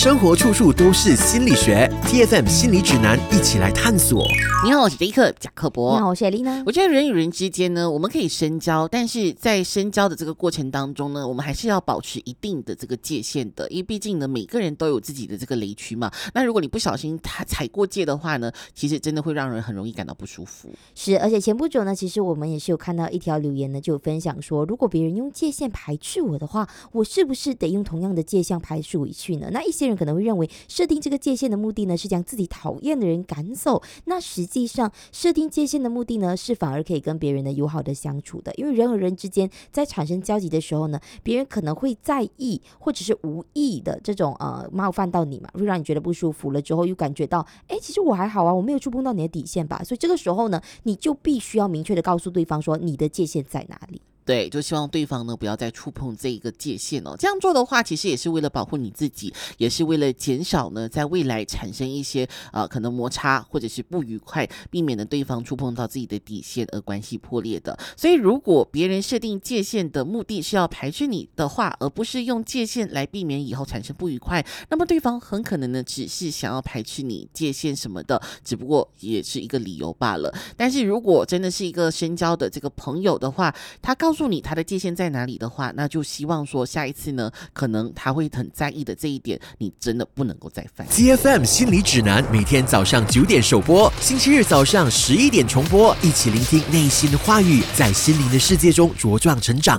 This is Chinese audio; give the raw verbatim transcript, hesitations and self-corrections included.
生活处处都是心理学 ，T F M 心理指南，一起来探索。 你好，我是迪克贾克伯。 你好，我是艾丽娜。 我觉得人与人之间呢，我们可以深交，但是在深交的这个过程当中呢，我们还是要保持一定的这个界限的，因为毕竟呢，每个人都有自己的这个雷区嘛。那如果你不小心踩踩过界的话呢，其实真的会让人很容易感到不舒服。 是，而且前不久呢，其实我们也是有看到一条留言呢，就有分享说，如果别人用界限排斥我的话，我是不是得用同样的界限排斥回去呢？那一些人可能会认为，设定这个界限的目的呢，是将自己讨厌的人赶走。那实际上，设定界限的目的呢，是反而可以跟别人呢友好的相处的。因为人和人之间在产生交集的时候呢，别人可能会在意或者是无意的这种呃冒犯到你嘛，会让你觉得不舒服了之后，又感觉到，哎，其实我还好啊，我没有触碰到你的底线吧。所以这个时候呢，你就必须要明确的告诉对方说，你的界限在哪里。 对，就希望对方呢不要再触碰这一个界限哦。这样做的话，其实也是为了保护你自己，也是为了减少呢在未来产生一些呃可能摩擦或者是不愉快，避免呢对方触碰到自己的底线而关系破裂的。所以，如果别人设定界限的目的是要排斥你的话，而不是用界限来避免以后产生不愉快，那么对方很可能呢只是想要排斥你界限什么的，只不过也是一个理由罢了。但是如果真的是一个深交的这个朋友的话，他告诉你他的界限在哪里的话，那就希望说下一次呢，可能他会很在意的这一点，你真的不能够再犯。 T F M 心理指南每天早上九点首播，星期日早上十一点重播，一起聆听内心的话语，在心灵的世界中茁壮成长。